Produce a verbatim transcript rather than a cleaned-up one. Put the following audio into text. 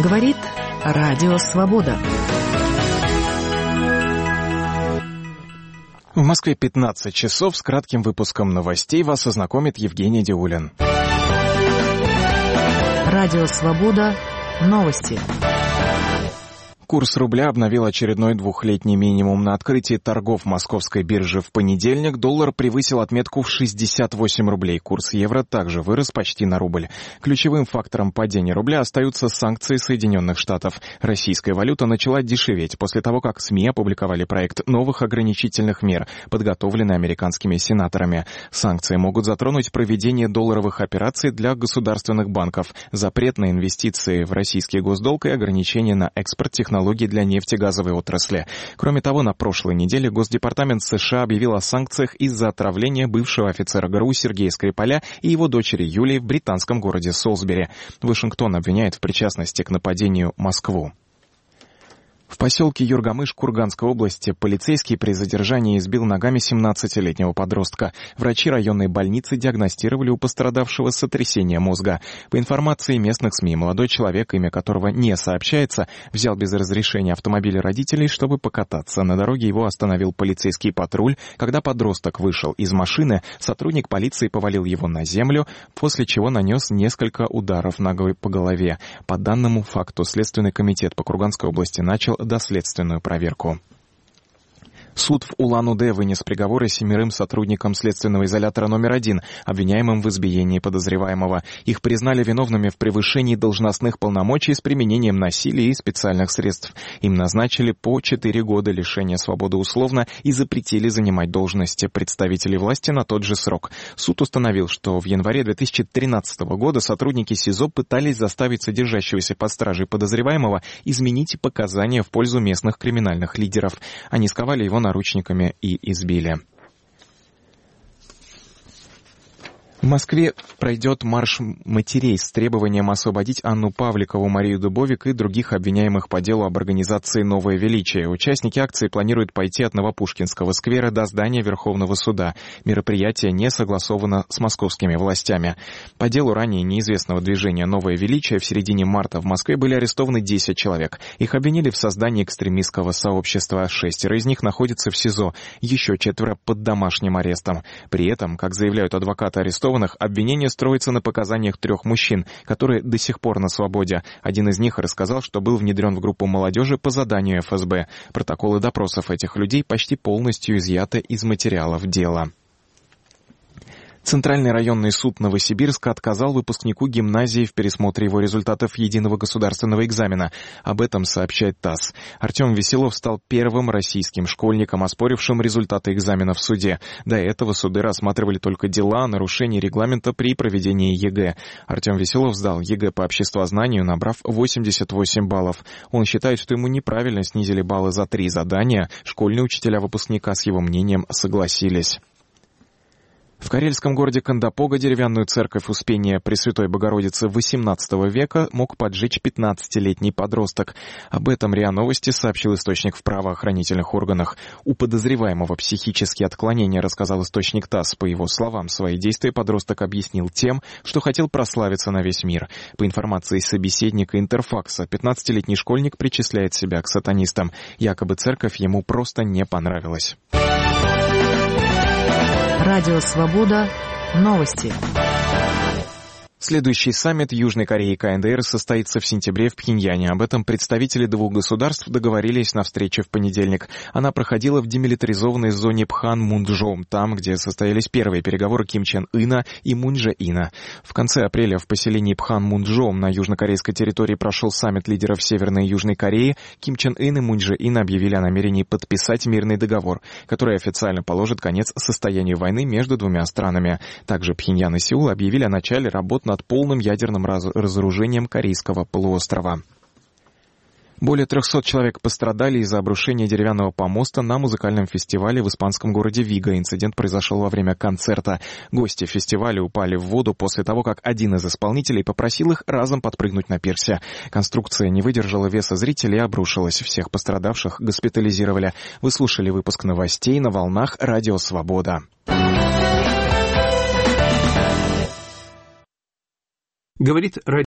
Говорит Радио Свобода. В Москве пятнадцать часов. С кратким выпуском новостей вас ознакомит Евгений Диулин. Радио Свобода. Новости. Курс рубля обновил очередной двухлетний минимум. На открытии торгов московской биржи в понедельник доллар превысил отметку в шестьдесят восемь рублей. Курс евро также вырос почти на рубль. Ключевым фактором падения рубля остаются санкции Соединенных Штатов. Российская валюта начала дешеветь после того, как СМИ опубликовали проект новых ограничительных мер, подготовленный американскими сенаторами. Санкции могут затронуть проведение долларовых операций для государственных банков, запрет на инвестиции в российский госдолг и ограничения на экспорт технологий для нефтегазовой отрасли. Кроме того, на прошлой неделе Госдепартамент США объявил о санкциях из-за отравления бывшего офицера ГРУ Сергея Скрипаля и его дочери Юлии в британском городе Солсбери. Вашингтон обвиняет в причастности к нападению Москву. В поселке Юргамыш Курганской области полицейский при задержании избил ногами семнадцатилетнего подростка. Врачи районной больницы диагностировали у пострадавшего сотрясение мозга. По информации местных СМИ, молодой человек, имя которого не сообщается, взял без разрешения автомобиль родителей, чтобы покататься. На дороге его остановил полицейский патруль. Когда подросток вышел из машины, сотрудник полиции повалил его на землю, после чего нанес несколько ударов ногой по голове. По данному факту Следственный комитет по Курганской области начал доследственную проверку. Суд в Улан-Удэ вынес приговоры семерым сотрудникам следственного изолятора номер один, обвиняемым в избиении подозреваемого. Их признали виновными в превышении должностных полномочий с применением насилия и специальных средств. Им назначили по четыре года лишения свободы условно и запретили занимать должности представителей власти на тот же срок. Суд установил, что в январе две тысячи тринадцатого года сотрудники СИЗО пытались заставить содержащегося под стражей подозреваемого изменить показания в пользу местных криминальных лидеров. Они сковали его наручниками и избили. В Москве пройдет марш матерей с требованием освободить Анну Павликову, Марию Дубовик и других обвиняемых по делу об организации «Новое величие». Участники акции планируют пойти от Новопушкинского сквера до здания Верховного суда. Мероприятие не согласовано с московскими властями. По делу ранее неизвестного движения «Новое величие» в середине марта в Москве были арестованы десять человек. Их обвинили в создании экстремистского сообщества. Шестеро из них находятся в СИЗО, еще четверо под домашним арестом. При этом, как заявляют адвокаты арестованных, обвинение строится на показаниях трех мужчин, которые до сих пор на свободе. Один из них рассказал, что был внедрен в группу молодежи по заданию эф эс бэ. Протоколы допросов этих людей почти полностью изъяты из материалов дела. Центральный районный суд Новосибирска отказал выпускнику гимназии в пересмотре его результатов единого государственного экзамена. Об этом сообщает ТАСС. Артем Веселов стал первым российским школьником, оспорившим результаты экзамена в суде. До этого суды рассматривали только дела о нарушении регламента при проведении ЕГЭ. Артем Веселов сдал ЕГЭ по обществознанию, набрав восемьдесят восемь баллов. Он считает, что ему неправильно снизили баллы за три задания. Школьные учителя выпускника с его мнением согласились. В карельском городе Кандапога деревянную церковь Успения Пресвятой Богородицы восемнадцатого века мог поджечь пятнадцатилетний подросток. Об этом РИА Новости сообщил источник в правоохранительных органах. У подозреваемого психические отклонения, рассказал источник ТАСС. По его словам, свои действия подросток объяснил тем, что хотел прославиться на весь мир. По информации собеседника Интерфакса, пятнадцатилетний школьник причисляет себя к сатанистам. Якобы церковь ему просто не понравилась. Радио Свобода. Новости. Следующий саммит Южной Кореи и ка эн дэ эр состоится в сентябре в Пхеньяне. Об этом представители двух государств договорились на встрече в понедельник. Она проходила в демилитаризованной зоне Пхан-Мунджом, там, где состоялись первые переговоры Ким Чен Ына и Мун Чже Ина. В конце апреля в поселении Пхан-Мунджом на южнокорейской территории прошел саммит лидеров Северной и Южной Кореи. Ким Чен Ын и Мун Чже Ин объявили о намерении подписать мирный договор, который официально положит конец состоянию войны между двумя странами. Также Пхеньян и Сеул объявили о начале работ на над полным ядерным раз- разоружением Корейского полуострова. Более трехсот человек пострадали из-за обрушения деревянного помоста на музыкальном фестивале в испанском городе Виго. Инцидент произошел во время концерта. Гости фестиваля упали в воду после того, как один из исполнителей попросил их разом подпрыгнуть на пирсе. Конструкция не выдержала веса зрителей и обрушилась. Всех пострадавших госпитализировали. Вы слушали выпуск новостей на волнах Радио Свобода. Говорит